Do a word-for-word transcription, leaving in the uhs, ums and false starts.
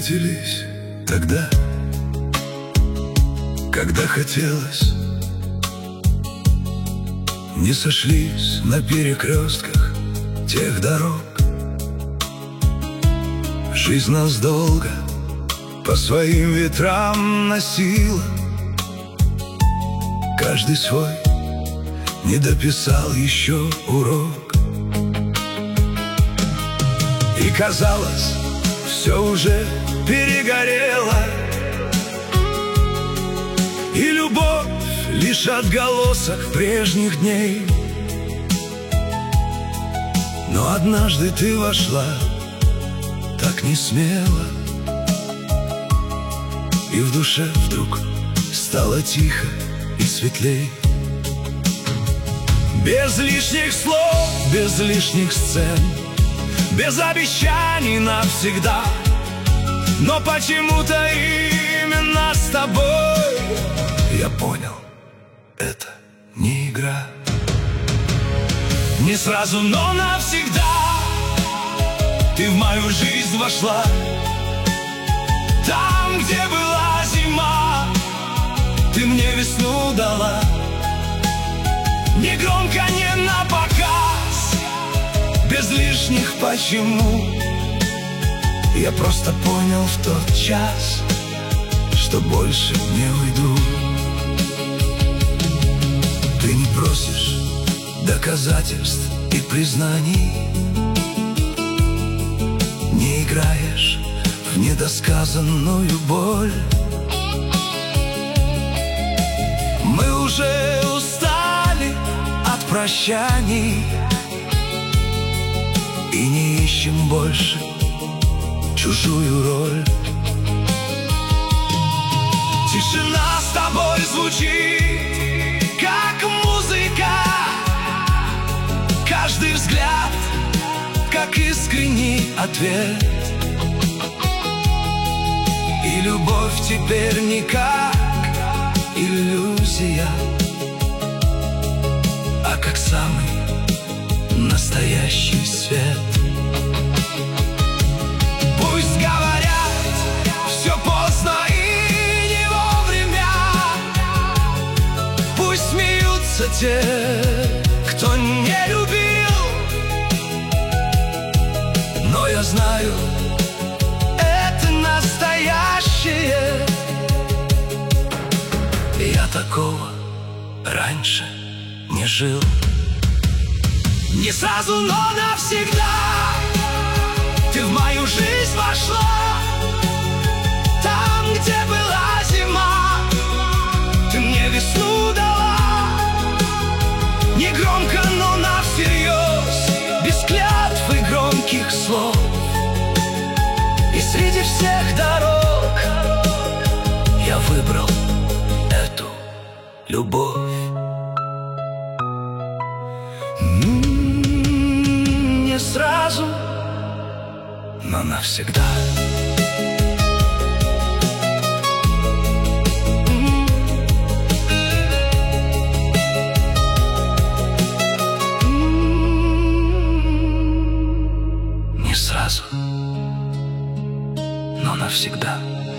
встретились тогда, когда хотелось. Не сошлись на перекрестках тех дорог. Жизнь нас долго по своим ветрам носила. Каждый свой не дописал еще урок. И казалось, все уже перегорело, и любовь лишь отголосок прежних дней. Но однажды ты вошла так не смело, и в душе вдруг стало тихо и светлей. Без лишних слов, без лишних сцен, без обещаний навсегда. Но почему-то именно с тобой я понял, это не игра. Не сразу, но навсегда ты в мою жизнь вошла. Там, где была зима, ты мне весну дала. Не громко, не напоказ, без лишних почему. Я просто понял в тот час, что больше не уйду. Ты не просишь доказательств и признаний, не играешь в недосказанную боль. Мы уже устали от прощаний и не ищем больше чужую роль. Тишина с тобой звучит, как музыка. Каждый взгляд, как искренний ответ. И любовь теперь не как иллюзия, а как самый настоящий свет. Пусть говорят, все поздно и не вовремя. Пусть смеются те, кто не любил. Но я знаю, это настоящее. Я такого раньше не жил. Не сразу, но навсегда ты в мою жизнь вошла. Там, где была зима, ты мне весну дала. Не громко, но навсерьез, без клятв и громких слов. И среди всех дорог я выбрал эту любовь. Не сразу, но навсегда. Не сразу, но навсегда.